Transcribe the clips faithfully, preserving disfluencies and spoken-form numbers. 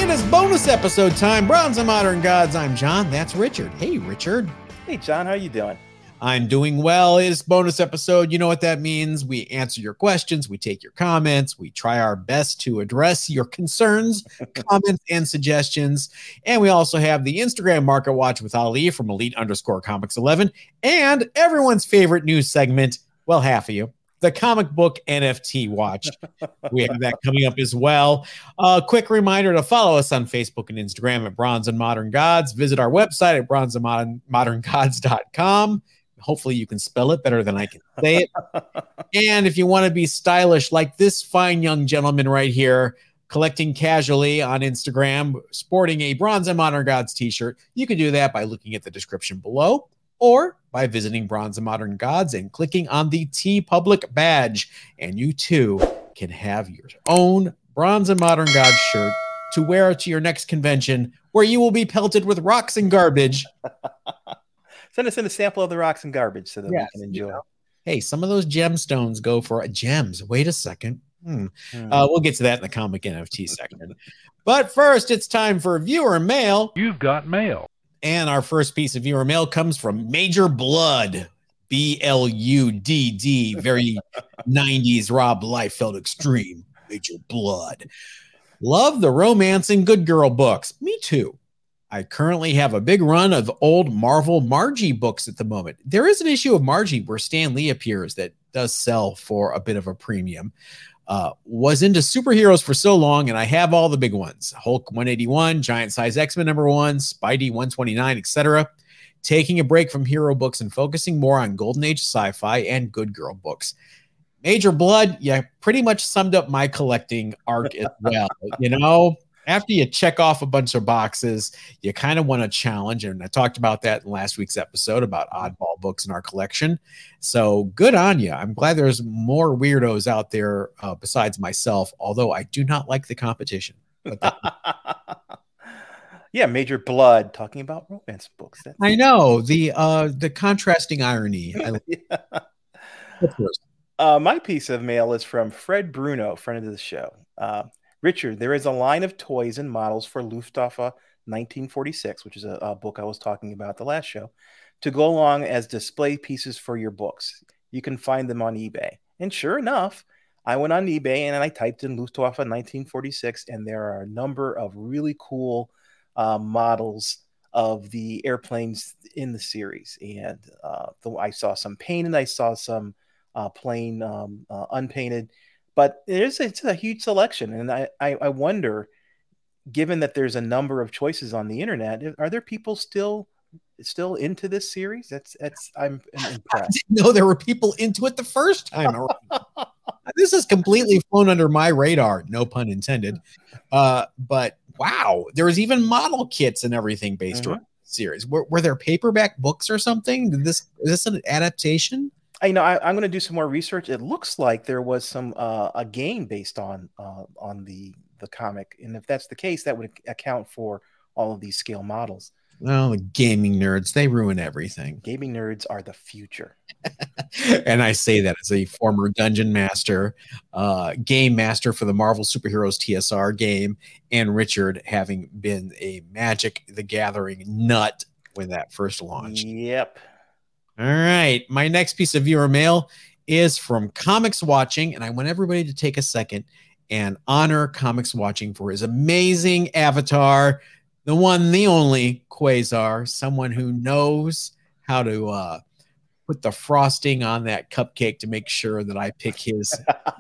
It is bonus episode time. Bronze and Modern Gods. I'm John. That's Richard. Hey, Richard. Hey, John. How you doing? I'm doing well. It's bonus episode. You know what that means. We answer your questions. We take your comments. We try our best to address your concerns, comments, and suggestions. And we also have the Instagram Market Watch with Ali from Elite underscore Comics eleven. And everyone's favorite news segment, well, half of you, the comic book N F T watch. We have that coming up as well. A uh, quick reminder to follow us on Facebook and Instagram at Bronze and Modern Gods. Visit our website at bronze and modern gods dot com. Hopefully you can spell it better than I can say it. And if you want to be stylish like this fine young gentleman right here, collecting casually on Instagram, sporting a Bronze and Modern Gods t-shirt, you can do that by looking at the description below, or by visiting Bronze and Modern Gods and clicking on the T Public badge. And you too can have your own Bronze and Modern Gods shirt to wear to your next convention, where you will be pelted with rocks and garbage. Send us in a sample of the rocks and garbage so that yes, we can enjoy. You know. Hey, some of those gemstones go for gems. Wait a second. Hmm. Hmm. Uh, we'll get to that in the comic N F T section. But first, it's time for viewer mail. You've got mail. And our first piece of viewer mail comes from Major Blood, B L U D D, very nineties Rob Liefeld extreme. Major Blood. Love the romance and good girl books. Me too. I currently have a big run of old Marvel Margie books at the moment. There is an issue of Margie where Stan Lee appears that does sell for a bit of a premium. Uh, was into superheroes for so long, and I have all the big ones. Hulk one eighty-one, Giant Size X-Men number one, Spidey one twenty-nine, et cetera. Taking a break from hero books and focusing more on Golden Age sci-fi and good girl books. Major Blood, yeah, pretty much summed up my collecting arc as well. You know, after you check off a bunch of boxes, you kind of want a challenge. And I talked about that in last week's episode about oddball books in our collection. So good on you. I'm glad there's more weirdos out there uh, besides myself, although I do not like the competition. But that- yeah, Major Blood talking about romance books. That's I know the uh, the contrasting irony. I yeah. What's yours? Uh, my piece of mail is from Fred Bruno, friend of the show. Uh, Richard, there is a line of toys and models for Luftwaffe nineteen forty-six, which is a, a book I was talking about the last show, to go along as display pieces for your books. You can find them on eBay. And sure enough, I went on eBay and I typed in Luftwaffe nineteen forty-six, and there are a number of really cool uh, models of the airplanes in the series. And uh, the, I saw some painted, I saw some uh, plain um, uh, unpainted. But there's it's a huge selection, and I, I, I wonder, given that there's a number of choices on the internet, are there people still still into this series? That's that's I'm impressed. I didn't know there were people into it the first time around. This has completely flown under my radar, no pun intended. Uh, but wow, there was even model kits and everything based mm-hmm. around the series. Were, were there paperback books or something? Did this is this an adaptation? I know I, I'm going to do some more research. It looks like there was some uh, a game based on uh, on the the comic, and if that's the case, that would account for all of these scale models. Well, the gaming nerds, they ruin everything. Gaming nerds are the future. And I say that as a former dungeon master, uh, game master for the Marvel Superheroes T S R game, and Richard having been a Magic the Gathering nut when that first launched. Yep. All right. My next piece of viewer mail is from Comics Watching, and I want everybody to take a second and honor Comics Watching for his amazing avatar, the one, the only Quasar, someone who knows how to uh, put the frosting on that cupcake to make sure that I pick his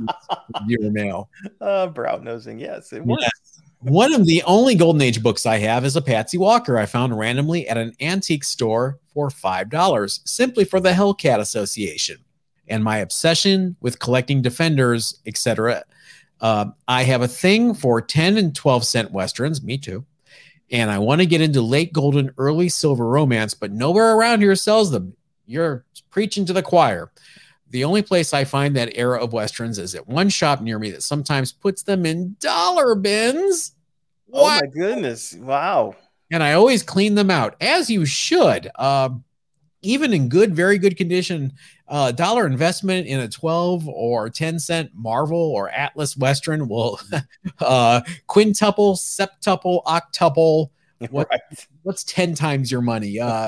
viewer mail. Uh, brown nosing, yes, it was. Yes. One of the only Golden Age books I have is a Patsy Walker I found randomly at an antique store for five dollars, simply for the Hellcat Association. And my obsession with collecting Defenders, et cetera. Uh, I have a thing for ten and twelve cent Westerns, me too. And I want to get into late golden, early silver romance, but nowhere around here sells them. You're preaching to the choir. The only place I find that era of Westerns is at one shop near me that sometimes puts them in dollar bins. Oh, what? my goodness. Wow. And I always clean them out, as you should. Um, even in good, very good condition, uh, dollar investment in a twelve or ten cent Marvel or Atlas Western will uh, quintuple, septuple, octuple. What, right. What's ten times your money? Uh,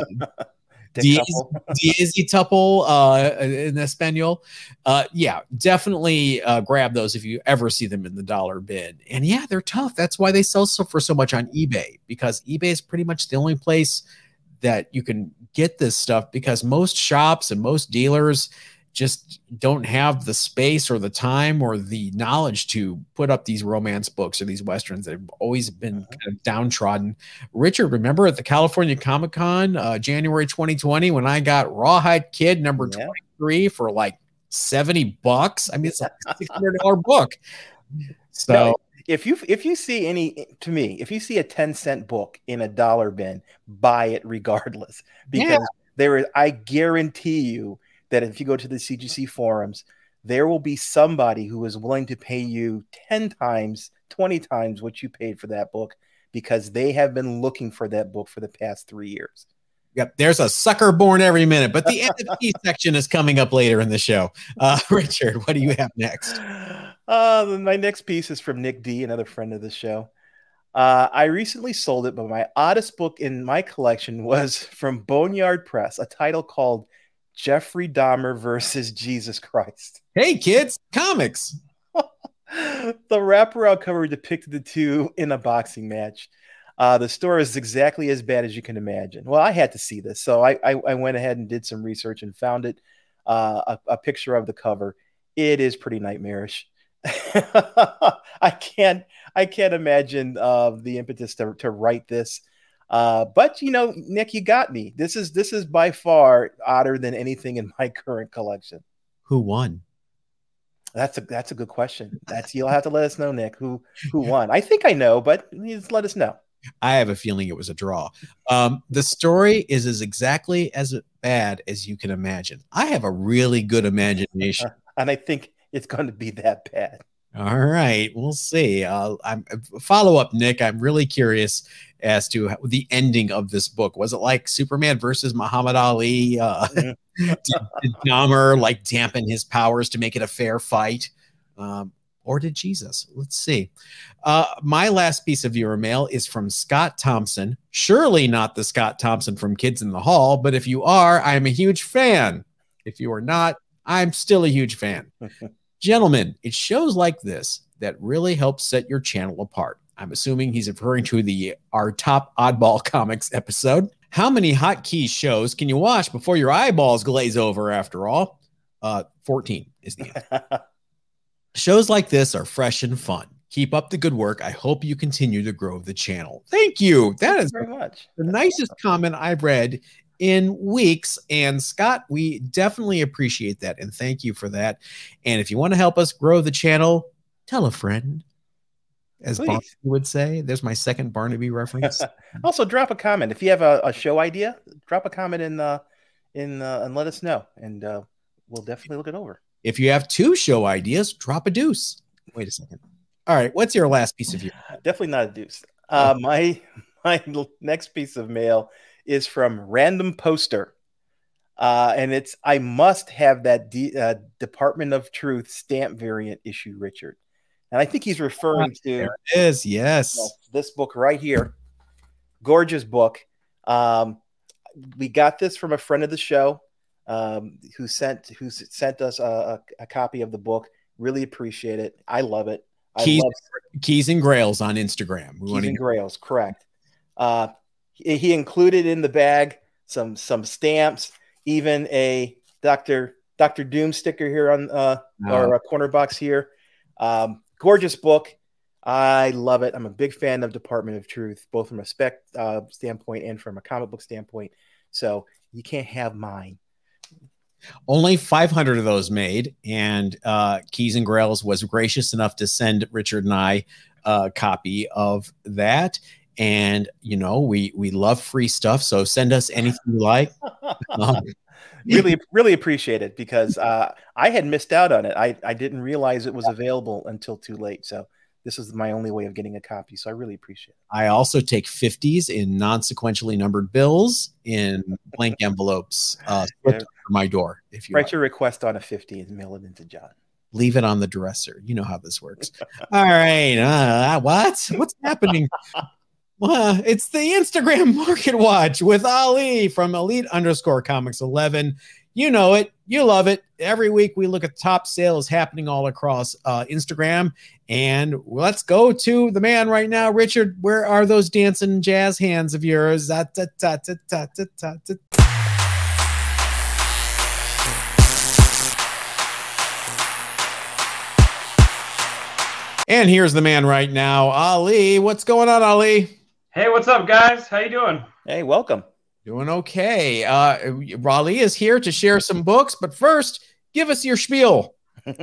Diezi-tuple uh, in Espanol. Uh, yeah, definitely uh, grab those if you ever see them in the dollar bin. And yeah, they're tough. That's why they sell so for so much on eBay, because eBay is pretty much the only place that you can get this stuff, because most shops and most dealers just don't have the space or the time or the knowledge to put up these romance books or these Westerns that have always been kind of downtrodden. Richard, remember at the California Comic-Con, uh, January twenty twenty, when I got Rawhide Kid number yeah. twenty-three for like seventy bucks? I mean, it's like a six hundred dollar book. So no, if you if you see any, to me, if you see a ten cent book in a dollar bin, buy it regardless, because yeah. there is, I guarantee you, that if you go to the C G C forums, there will be somebody who is willing to pay you ten times, twenty times what you paid for that book, because they have been looking for that book for the past three years. Yep, there's a sucker born every minute, but the N F T section is coming up later in the show. Uh, Richard, what do you have next? Uh, my next piece is from Nick D, another friend of the show. Uh, I recently sold it, but my oddest book in my collection was from Boneyard Press, a title called Jeffrey Dahmer versus Jesus Christ. Hey, kids, comics. The wraparound cover depicted the two in a boxing match. Uh, the story is exactly as bad as you can imagine. Well, I had to see this, so I, I, I went ahead and did some research and found it, uh, a, a picture of the cover. It is pretty nightmarish. I can't I can't imagine uh, the impetus to, to write this. Uh, but you know, Nick, you got me. This is this is by far odder than anything in my current collection. Who won? That's a that's a good question. That's you'll have to let us know, Nick. Who who won? I think I know, but just let us know. I have a feeling it was a draw. Um, the story is as exactly as bad as you can imagine. I have a really good imagination, and I think it's going to be that bad. All right, we'll see. Uh, I'm follow up, Nick. I'm really curious as to how, the ending of this book. Was it like Superman versus Muhammad Ali? Uh, did, did Dahmer like dampen his powers to make it a fair fight, um, or did Jesus? Let's see. Uh, my last piece of viewer mail is from Scott Thompson. Surely not the Scott Thompson from Kids in the Hall, but if you are, I am a huge fan. If you are not, I'm still a huge fan. Gentlemen, it's shows like this that really help set your channel apart. I'm assuming he's referring to the our top oddball comics episode. How many hotkey shows can you watch before your eyeballs glaze over, after all? Uh, fourteen is the answer. Shows like this are fresh and fun. Keep up the good work. I hope you continue to grow the channel. Thank you. That is very much the nicest comment I've read in weeks. And Scott, we definitely appreciate that. And thank you for that. And if you want to help us grow the channel, tell a friend, as Barnaby would say. There's my second Barnaby reference. Also, drop a comment. If you have a, a show idea, drop a comment in, uh, in, uh, and let us know. And uh, we'll definitely look it over. If you have two show ideas, drop a deuce. Wait a second. All right. What's your last piece of your? Definitely not a deuce. Uh, oh. My, my next piece of mail is from Random Poster. Uh, and it's, I must have that D, uh, Department of Truth stamp variant issue, Richard. And I think he's referring to there it is, yes. You know, this book right here. Gorgeous book. Um, we got this from a friend of the show um, who sent who sent us a, a, a copy of the book. Really appreciate it. I love it. I Keys, love Keys and Grails on Instagram. We Keys and Grails, correct. Uh, He included in the bag some some stamps, even a Doctor Doctor Doom sticker here on uh, oh. or a corner box here. Um, gorgeous book. I love it. I'm a big fan of Department of Truth, both from a spec uh, standpoint and from a comic book standpoint. So you can't have mine. Only five hundred of those made, and uh, Keys and Grails was gracious enough to send Richard and I a copy of that. And, you know, we, we love free stuff. So send us anything you like. Um, really, really appreciate it, because uh, I had missed out on it. I, I didn't realize it was available until too late. So this is my only way of getting a copy. So I really appreciate it. I also take fifties in non-sequentially numbered bills in blank envelopes uh, yeah. for my door. If you write like. your request on a fifty and mail it into John. Leave it on the dresser. You know how this works. All right. Uh, what? What's happening? Well, it's the Instagram Market Watch with Ali from Elite underscore Comics eleven. You know it. You love it. Every week we look at top sales happening all across uh, Instagram. And let's go to the man right now. Richard, where are those dancing jazz hands of yours? Ta, ta, ta, ta, ta, ta, ta. And here's the man right now, Ali. What's going on, Ali? Hey, what's up, guys? How you doing? Hey, welcome. Doing okay. Uh, Raleigh is here to share some books, but first, give us your spiel.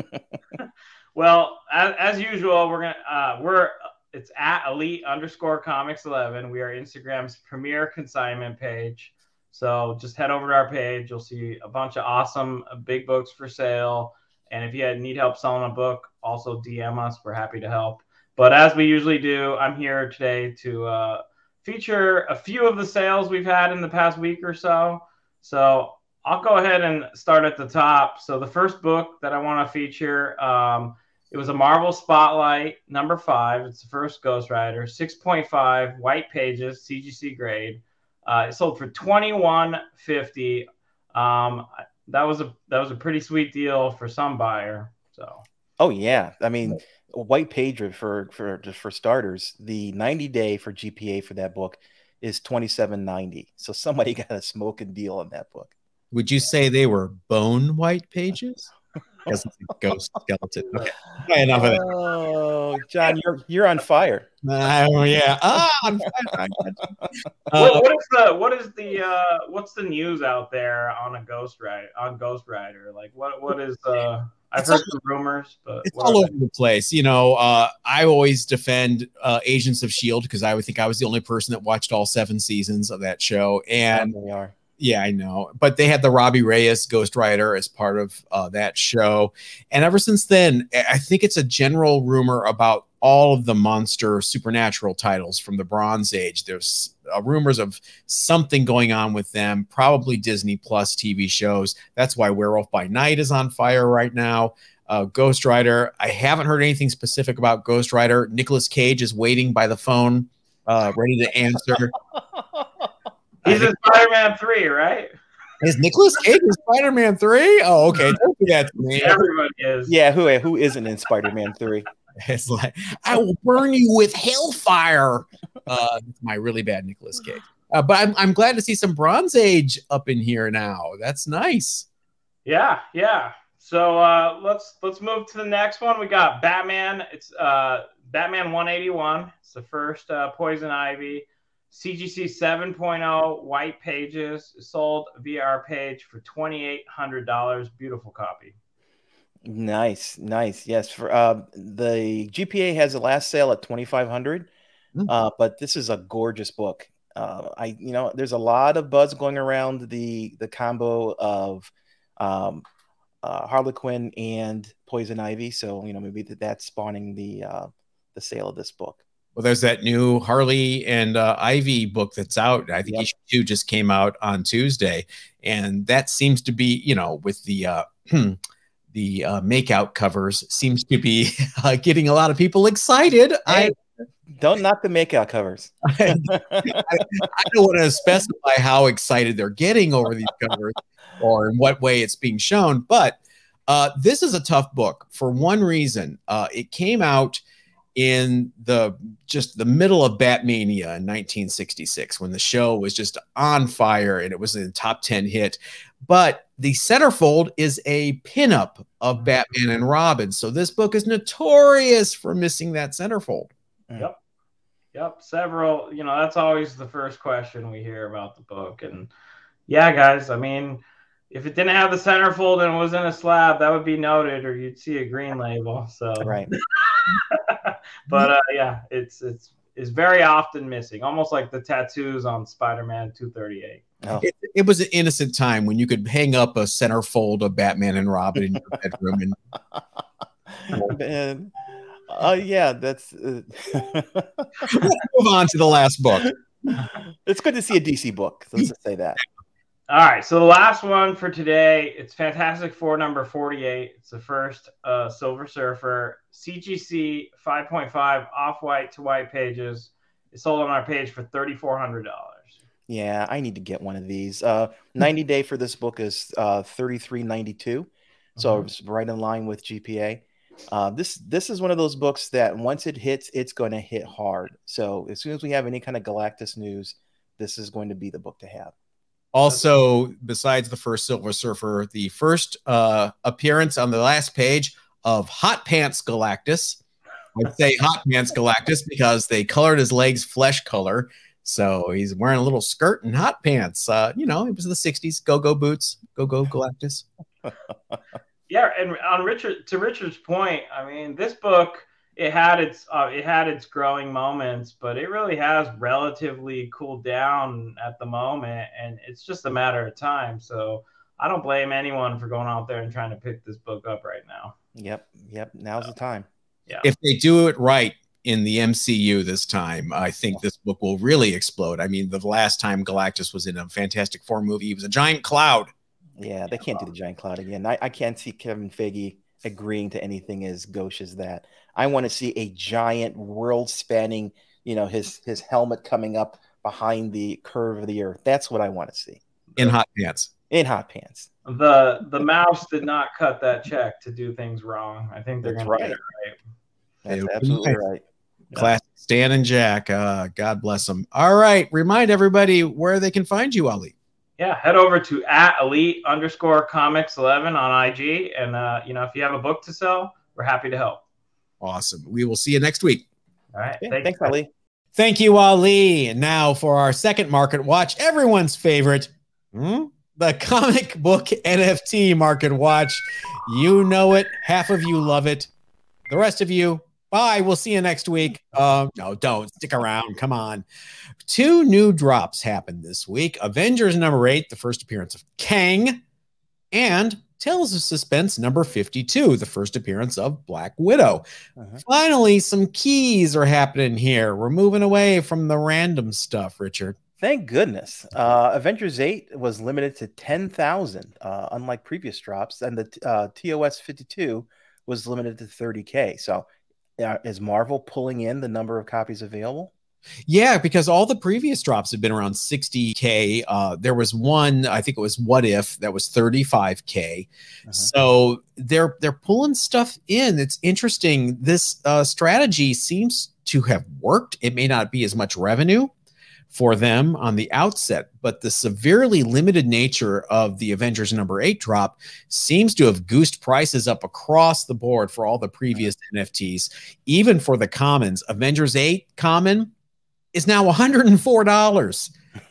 Well, as, as usual, we're gonna uh, we're it's at Elite underscore Comics eleven. We are Instagram's premier consignment page. So just head over to our page. You'll see a bunch of awesome big books for sale. And if you need help selling a book, also D M us. We're happy to help. But as we usually do, I'm here today to uh, feature a few of the sales we've had in the past week or so. So I'll go ahead and start at the top. So the first book that I want to feature, um, it was a Marvel Spotlight, number five. It's the first Ghost Rider, six point five, white pages, C G C grade. Uh, it sold for twenty-one fifty. Um, that was a that was a pretty sweet deal for some buyer. So. Oh yeah, I mean, a white page for for just for starters, the ninety day for G P A for that book is twenty-seven ninety. So somebody got a smoking deal on that book. Would you say they were bone white pages? Because it's a ghost skeleton. Okay. Enough of that. Oh, John, you're you're on fire. Oh yeah. Ah, on fire. Uh, what, what is the what is the uh, what's the news out there on a Ghost Rider on Ghost Rider? Like what what is uh I've it's heard all, some rumors, but it's all over the place. You know, uh, I always defend uh, Agents of S H I E L D because I would think I was the only person that watched all seven seasons of that show. And they are. Yeah, I know. But they had the Robbie Reyes Ghost Rider as part of uh, that show. And ever since then, I think it's a general rumor about all of the monster supernatural titles from the Bronze Age. There's uh, rumors of something going on with them, probably Disney Plus T V shows. That's why Werewolf by Night is on fire right now. Uh, Ghost Rider, I haven't heard anything specific about Ghost Rider. Nicolas Cage is waiting by the phone, uh, ready to answer. He's in Spider-Man three, right? Is Nicolas Cage in Spider-Man three? Oh, okay. Don't do that to me. Everybody is. Yeah, who who isn't in Spider-Man three? It's like, I will burn you with hellfire. Uh, my really bad Nicolas Cage. Uh, but I'm I'm glad to see some Bronze Age up in here now. That's nice. Yeah, yeah. So uh, let's let's move to the next one. We got Batman. It's uh, Batman one eighty-one. It's the first uh, Poison Ivy. C G C seven point oh, white pages, sold via our page for twenty-eight hundred dollars. Beautiful copy. Nice, nice. Yes, for uh, the G P A has a last sale at twenty-five hundred dollars, mm-hmm. uh, but this is a gorgeous book. Uh, I, you know, there's a lot of buzz going around the the combo of um, uh, Harlequin and Poison Ivy, so you know maybe that that's spawning the uh, the sale of this book. Well, there's that new Harley and uh, Ivy book that's out. I think Yep. issue two just came out on Tuesday, and that seems to be, you know, with the uh, the uh, makeout covers, seems to be uh, getting a lot of people excited. Hey, I don't knock the makeout covers. I, I don't want to specify how excited they're getting over these covers or in what way it's being shown, but uh, this is a tough book for one reason. Uh, it came out in the just the middle of Batmania in nineteen sixty-six when the show was just on fire and it was a top ten hit. But the centerfold is a pinup of Batman and Robin. So this book is notorious for missing that centerfold. Yep. Yep. Several, you know, that's always the first question we hear about the book. And yeah, guys, I mean, if it didn't have the centerfold and it was in a slab, that would be noted, or you'd see a green label. So Right. But uh, yeah, it's it's is very often missing, almost like the tattoos on Spider-Man two thirty-eight. Oh. It, it was an innocent time when you could hang up a centerfold of Batman and Robin in your bedroom. And Man. uh, yeah, that's. Uh... Move on to the last book. It's good to see a D C book. Let's just say that. All right, so the last one for today, it's Fantastic Four number forty-eight. It's the first uh, Silver Surfer C G C five point five off-white to white pages. It's sold on our page for three thousand four hundred dollars. Yeah, I need to get one of these. Uh, ninety day for this book is uh, thirty-three ninety-two, so mm-hmm. It's right in line with G P A. Uh, this this is one of those books that once it hits, it's going to hit hard. So as soon as we have any kind of Galactus news, this is going to be the book to have. Also, besides the first Silver Surfer, the first uh, appearance on the last page of Hot Pants Galactus. I'd say Hot Pants Galactus because they colored his legs flesh color. So he's wearing a little skirt and hot pants. Uh, you know, it was the sixties. Go-go boots. Go-go Galactus. Yeah, and on Richard to Richard's point, I mean, this book, it had its uh, it had its growing moments, but it really has relatively cooled down at the moment, and it's just a matter of time. So I don't blame anyone for going out there and trying to pick this book up right now. Yep, yep. Now's the time. Yeah. If they do it right in the M C U this time, I think this book will really explode. I mean, the last time Galactus was in a Fantastic Four movie, he was a giant cloud. Yeah, they can't do the giant cloud again. I, I can't see Kevin Feige agreeing to anything as gauche as that. I want to see a giant world-spanning, you know, his his helmet coming up behind the curve of the earth. That's what I want to see. In hot pants. In hot pants. The the mouse did not cut that check to do things wrong. I think they're going right. to get it right. That's absolutely right. Classic Stan and Jack. Uh, God bless them. All right. Remind everybody where they can find you, Ali. Yeah, head over to at elite underscore comics eleven on I G. And, uh, you know, if you have a book to sell, we're happy to help. Awesome. We will see you next week. All right. Yeah, thanks, thanks, Ali. Thank you, Ali. And now for our second market watch, everyone's favorite, hmm? the comic book N F T market watch. You know it. Half of you love it. The rest of you, bye. We'll see you next week. Uh, no, don't. Stick around. Come on. Two new drops happened this week. Avengers number eight, the first appearance of Kang, and Tales of Suspense number fifty-two, the first appearance of Black Widow. Uh-huh. Finally, some keys are happening here. We're moving away from the random stuff, Richard. Thank goodness. Uh, Avengers eight was limited to ten thousand, uh, unlike previous drops, and the uh, T O S fifty-two was limited to thirty K. So uh, is Marvel pulling in the number of copies available? Yeah, because all the previous drops have been around sixty K. Uh, there was one, I think it was What If, that was thirty-five K. Uh-huh. So they're they're pulling stuff in. It's interesting. This uh, strategy seems to have worked. It may not be as much revenue for them on the outset, but the severely limited nature of the Avengers number eight drop seems to have goosed prices up across the board for all the previous N F Ts, even for the commons. Avengers eight common is now one hundred four dollars.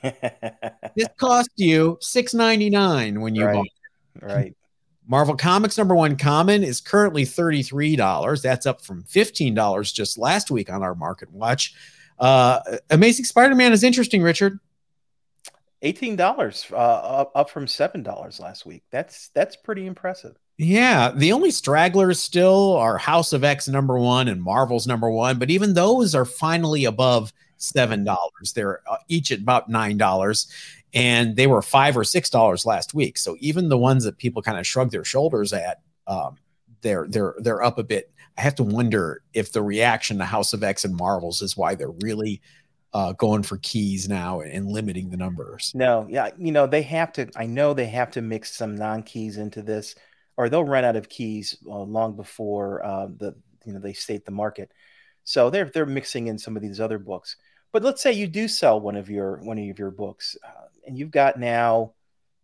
This cost you six ninety-nine when you right. bought it. Right. Marvel Comics number one common is currently thirty-three dollars. That's up from fifteen dollars just last week on our Market Watch. Uh, Amazing Spider-Man is interesting, Richard. eighteen dollars, uh, up, up from seven dollars last week. That's that's pretty impressive. Yeah, the only stragglers still are House of X number one and Marvel's number one, but even those are finally above seven dollars. They're uh, each at about nine dollars, and they were five or six dollars last week. So even the ones that people kind of shrug their shoulders at, um, they're they're they're up a bit. I have to wonder if the reaction to House of X and Marvels is why they're really uh, going for keys now and limiting the numbers. No, yeah, you know, they have to, I know they have to mix some non-keys into this, or they'll run out of keys uh, long before uh, the, you know, they state the market. So they're, they're mixing in some of these other books. But let's say you do sell one of your, one of your books uh, and you've got now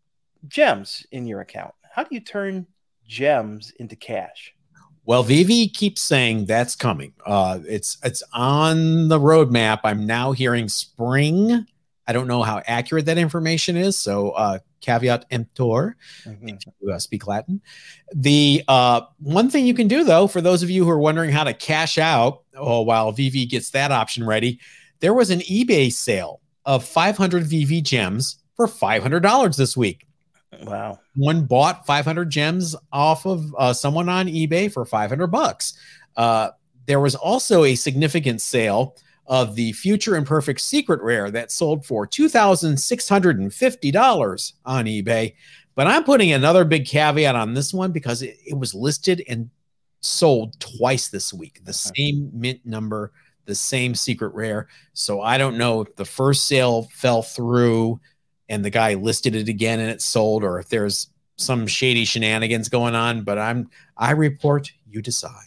gems in your account. How do you turn gems into cash? Well, Vivi keeps saying that's coming. Uh, it's it's on the roadmap. I'm now hearing spring. I don't know how accurate that information is, so uh, caveat emptor, mm-hmm. if you uh, speak Latin. The uh, one thing you can do, though, for those of you who are wondering how to cash out, oh, while Vivi gets that option ready, there was an eBay sale of five hundred Vivi gems for five hundred dollars this week. Wow. One bought five hundred gems off of uh, someone on eBay for five hundred bucks. Uh, there was also a significant sale of the Future Imperfect Secret Rare that sold for two thousand six hundred fifty dollars on eBay. But I'm putting another big caveat on this one because it, it was listed and sold twice this week. The same mint number, the same secret rare. So I don't know if the first sale fell through and the guy listed it again and it sold, or if there's some shady shenanigans going on. But I'm I report, you decide.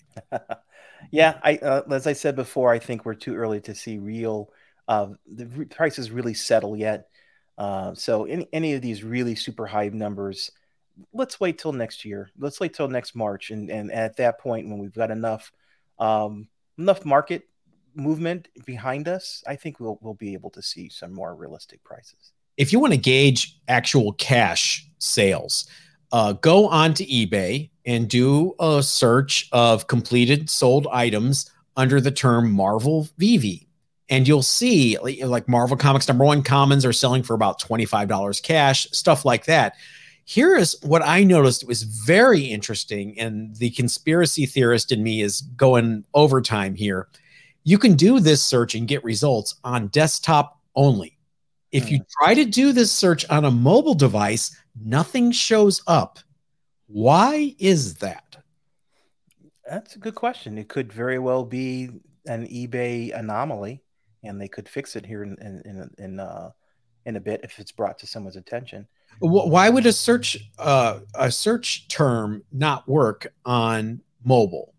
Yeah, I uh, as I said before, I think we're too early to see real uh, the re- prices really settle yet. Uh, so any any of these really super high numbers, let's wait till next year. Let's wait till next March, and and at that point, when we've got enough um, enough market movement behind us, I think we'll we'll be able to see some more realistic prices. If you want to gauge actual cash sales, uh, go onto eBay and do a search of completed sold items under the term Marvel V V. And you'll see like Marvel Comics number one commons are selling for about twenty-five dollars cash, stuff like that. Here is what I noticed was very interesting, and the conspiracy theorist in me is going overtime here. You can do this search and get results on desktop only. If you try to do this search on a mobile device, nothing shows up. Why is that? That's a good question. It could very well be an eBay anomaly, and they could fix it here in in in, in, uh, in a bit if it's brought to someone's attention. Why would a search uh, a search term not work on mobile?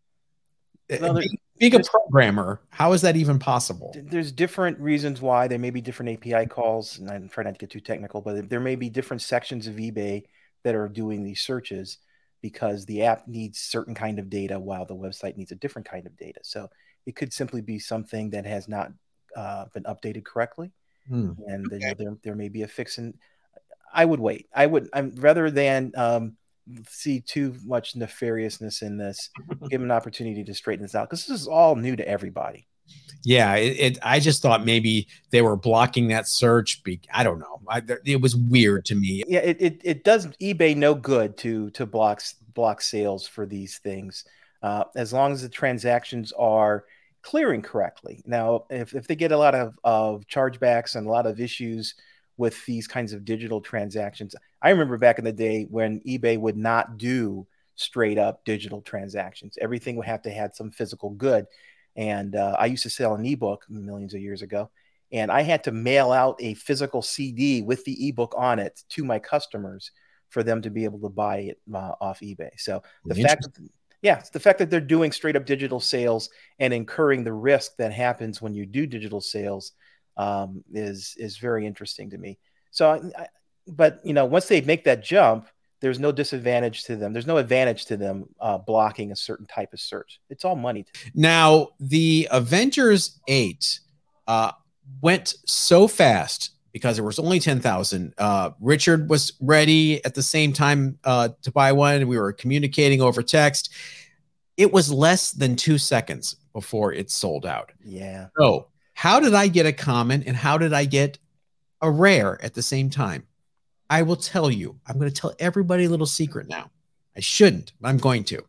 Well, there, Being a programmer, how is that even possible? There's different reasons why. There may be different A P I calls, and I'm trying not to get too technical, but there may be different sections of eBay that are doing these searches because the app needs certain kind of data while the website needs a different kind of data. So it could simply be something that has not uh, been updated correctly, hmm. and okay. you know, there there may be a fix. And I would wait. I would. I'm rather than um, see too much nefariousness in this. Give them an opportunity to straighten this out because this is all new to everybody. Yeah, it, it. I just thought maybe they were blocking that search. Be, I don't know. I, it was weird to me. Yeah, it, it it does eBay no good to to block block sales for these things, uh, as long as the transactions are clearing correctly. Now, if if they get a lot of of chargebacks and a lot of issues with these kinds of digital transactions, I remember back in the day when eBay would not do straight up digital transactions. Everything would have to have some physical good. And uh, I used to sell an ebook millions of years ago, and I had to mail out a physical C D with the ebook on it to my customers for them to be able to buy it uh, off eBay. So the fact that, yeah, the fact that they're doing straight up digital sales and incurring the risk that happens when you do digital sales um, is, is very interesting to me. So, I, but you know, once they make that jump, there's no disadvantage to them. There's no advantage to them uh, blocking a certain type of search. It's all money. Now, the Avengers eight uh, went so fast because there was only ten thousand. Uh, Richard was ready at the same time uh, to buy one. We were communicating over text. It was less than two seconds before it sold out. Yeah. So how did I get a common and how did I get a rare at the same time? I will tell you. I'm going to tell everybody a little secret now. I shouldn't, but I'm going to.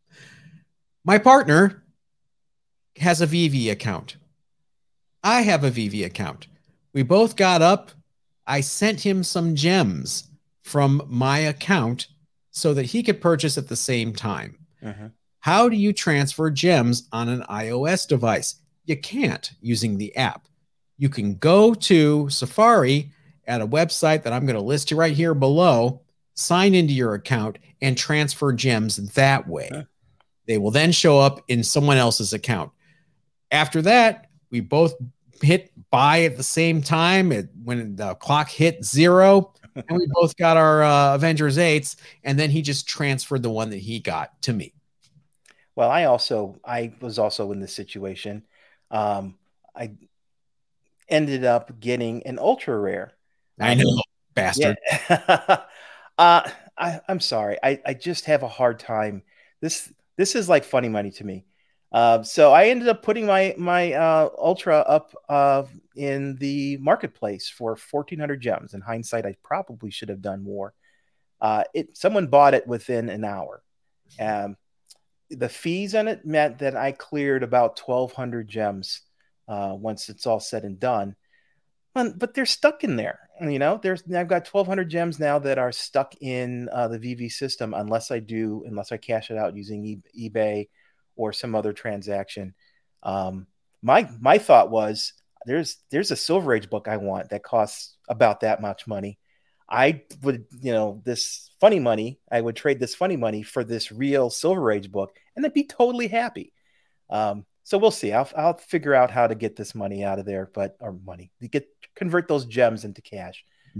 My partner has a V V account. I have a V V account. We both got up. I sent him some gems from my account so that he could purchase at the same time. Uh-huh. How do you transfer gems on an iOS device? You can't using the app. You can go to Safari at a website that I'm going to list you right here below, sign into your account and transfer gems that way. Okay. They will then show up in someone else's account. After that, we both hit buy at the same time it, when the clock hit zero, and we both got our uh, Avengers eights, and then he just transferred the one that he got to me. Well, I also, I was also in this situation. Um, I ended up getting an ultra rare. I know, bastard. Yeah. uh, I, I'm sorry. I, I just have a hard time. This this is like funny money to me. Uh, so I ended up putting my my uh, Ultra up uh, in the marketplace for fourteen hundred gems. In hindsight, I probably should have done more. Uh, it someone bought it within an hour. Um, the fees on it meant that I cleared about twelve hundred gems uh, once it's all said and done. But, but they're stuck in there. You know, there's I've got twelve hundred gems now that are stuck in uh, the V V system unless I do, unless I cash it out using e- eBay or some other transaction. Um, my my thought was there's there's a Silver Age book I want that costs about that much money. I would, you know, this funny money, I would trade this funny money for this real Silver Age book and I'd be totally happy. Um, so we'll see. I'll, I'll figure out how to get this money out of there, but, or money, to get, convert those gems into cash.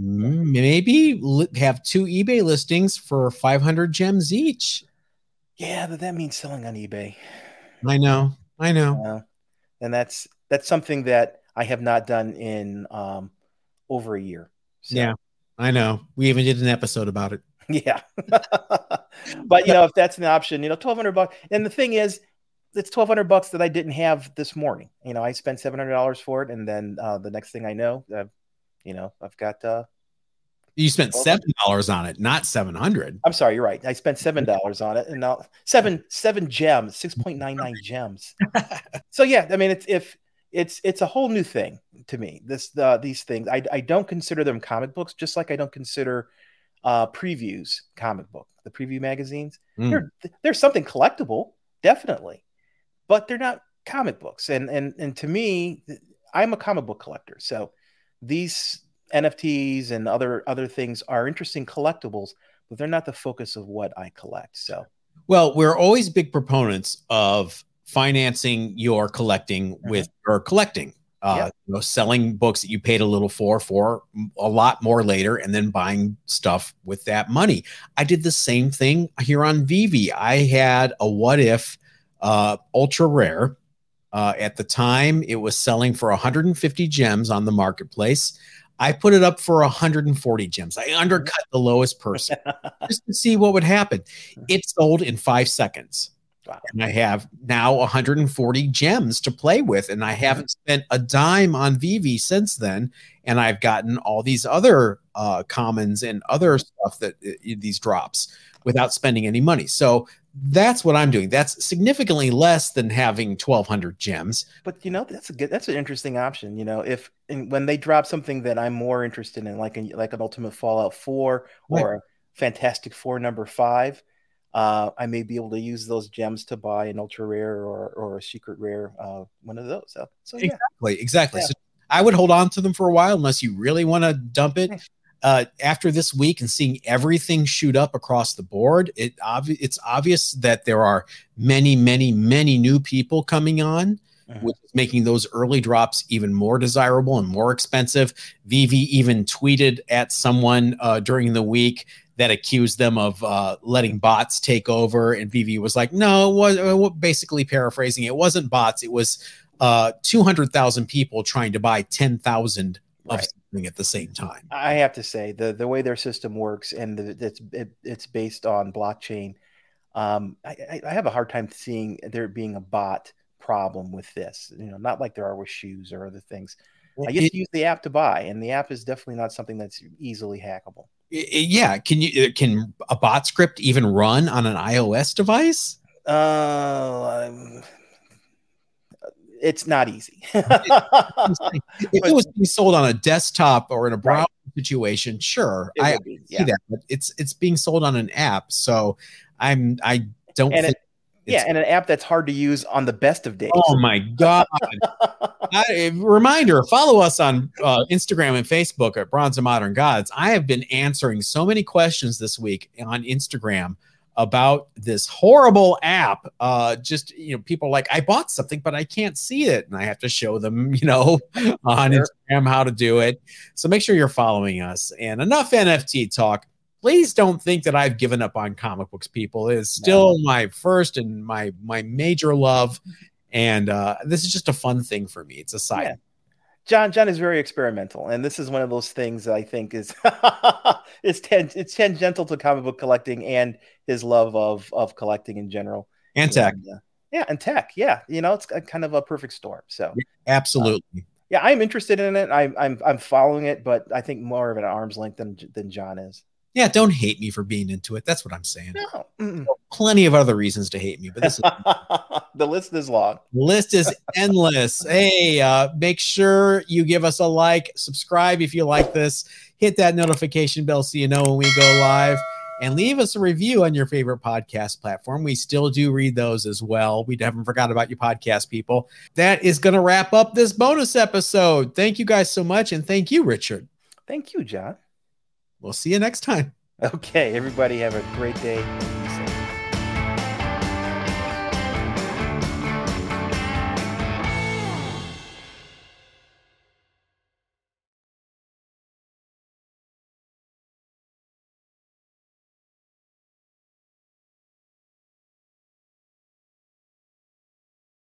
Maybe have two eBay listings for five hundred gems each. Yeah, but that means selling on eBay. I know. I know. Uh, and that's, that's something that I have not done in um, over a year. So. Yeah. I know. We even did an episode about it. Yeah. But, you know, if that's an option, you know, twelve hundred bucks. And the thing is, it's twelve hundred bucks that I didn't have this morning. You know, I spent seven hundred dollars for it. And then uh, the next thing I know, uh, you know, I've got. Uh, you spent seven dollars on it, not seven hundred. I'm sorry. You're right. I spent seven dollars on it and now seven, seven gems, six point nine nine gems. So, yeah, I mean, it's, if, It's it's a whole new thing to me. This uh, these things I I don't consider them comic books, just like I don't consider uh, previews comic book. The preview magazines, mm. they're they're something collectible, definitely, but they're not comic books. And and and to me, I'm a comic book collector, so these N F Ts and other other things are interesting collectibles, but they're not the focus of what I collect. So, well, we're always big proponents of financing your collecting with or collecting, uh, yeah. you know, selling books that you paid a little for, for a lot more later, and then buying stuff with that money. I did the same thing here on V V. I had a What If uh, ultra rare. Uh, at the time, it was selling for one hundred fifty gems on the marketplace. I put it up for one hundred forty gems. I undercut the lowest person just to see what would happen. It sold in five seconds. Wow. And I have now one hundred forty gems to play with, and I haven't spent a dime on V V since then. And I've gotten all these other uh, commons and other stuff that uh, these drops without spending any money. So that's what I'm doing. That's significantly less than having twelve hundred gems. But you know, that's a good, that's an interesting option. You know, if and when they drop something that I'm more interested in, like a, like an Ultimate Fallout four or right. a Fantastic Four number five. Uh, I may be able to use those gems to buy an ultra rare or or a secret rare, uh, one of those. So, so yeah. Exactly, exactly. Yeah. So I would hold on to them for a while unless you really want to dump it. Uh, after this week and seeing everything shoot up across the board, it obvi- it's obvious that there are many, many, many new people coming on, mm-hmm. which is making those early drops even more desirable and more expensive. V V even tweeted at someone uh, during the week that accused them of uh, letting bots take over. And V V was like, no, it was basically paraphrasing. It wasn't bots. It was uh, two hundred thousand people trying to buy ten thousand of right. something at the same time. I have to say the, the way their system works and the, it's, it, it's based on blockchain. Um, I, I have a hard time seeing there being a bot problem with this, you know, not like there are with shoes or other things. I get to use the app to buy, and the app is definitely not something that's easily hackable. Yeah, can you can a bot script even run on an iOS device? Uh, it's not easy. If it was being sold on a desktop or in a browser right. situation, sure, I be, see yeah. that. But it's it's being sold on an app, so I'm I don't. And think it, yeah, and an app that's hard to use on the best of days. Oh my god! I, reminder: follow us on uh, Instagram and Facebook at Bronze and Modern Gods. I have been answering so many questions this week on Instagram about this horrible app. Uh, just you know, people are like, I bought something, but I can't see it, and I have to show them, you know, on sure. Instagram how to do it. So make sure you're following us. And enough N F T talk. Please don't think that I've given up on comic books, people. It is still no. my first and my my major love, and uh, this is just a fun thing for me. It's a side. Yeah. John John is very experimental, and this is one of those things that I think is it's ten, it's tangential to comic book collecting and his love of of collecting in general. And tech, and, uh, yeah, and tech, yeah. You know, it's a, kind of a perfect storm. So yeah, absolutely. Um, yeah, I'm interested in it. I'm I'm I'm following it, but I think more of an arm's length than than John is. Yeah, don't hate me for being into it. That's what I'm saying. No. Mm-mm. Plenty of other reasons to hate me, but this is the list is long. The list is endless. Hey, uh, make sure you give us a like, subscribe if you like this, hit that notification bell so you know when we go live, and leave us a review on your favorite podcast platform. We still do read those as well. We haven't forgot about you podcast people. That is going to wrap up this bonus episode. Thank you guys so much, and thank you, Richard. Thank you, John. We'll see you next time. Okay, everybody have a great day.